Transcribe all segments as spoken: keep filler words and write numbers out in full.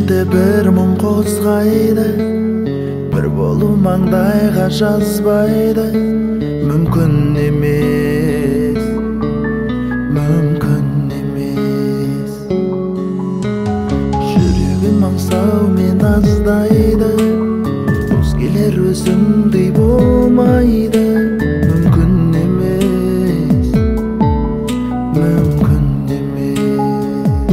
Ішімде бір мұң қозғайды, бір болу маңдайға жазбайды. Мүмкін емес, мүмкін емес. Жүрегім аңсаумен аздайды, өзгелер өзіңдей болмайды. Мүмкін емес, мүмкін емес.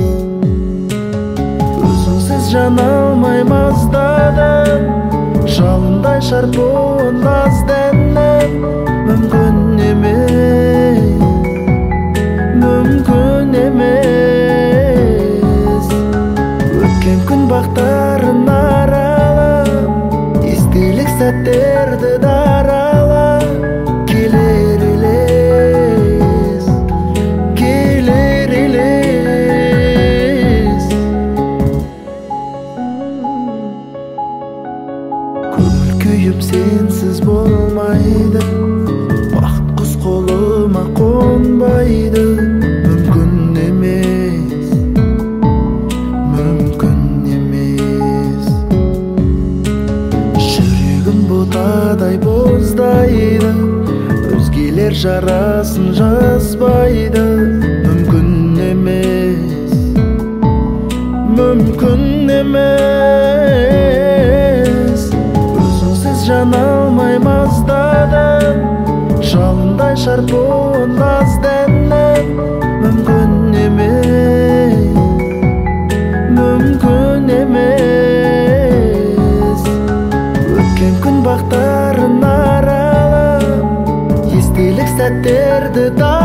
Өзіңсіз жана алмай маздадым, жалындай шарпуын лазденіп. Мүмкін емес, мүмкін емес. Өткен күн бақтарын аралап, естелік сәттерді даралап. Келер елес, келер елес. Көңіл күйім сенсіз болмайды, бақыт құс қолыма қонбайды. Мүмкін емес, мүмкін емес. Жүрегім ботадай боздайды, өзгелер жарасын жазбайды. Мүмкін емес, мүмкін емес. Өзіңсіз жана алмай маздадым, жалындай шарпуын лазденіп. Мүмкін емес, мүмкін емес. Өткен күн бақтарын аралап, естелік сәттерді да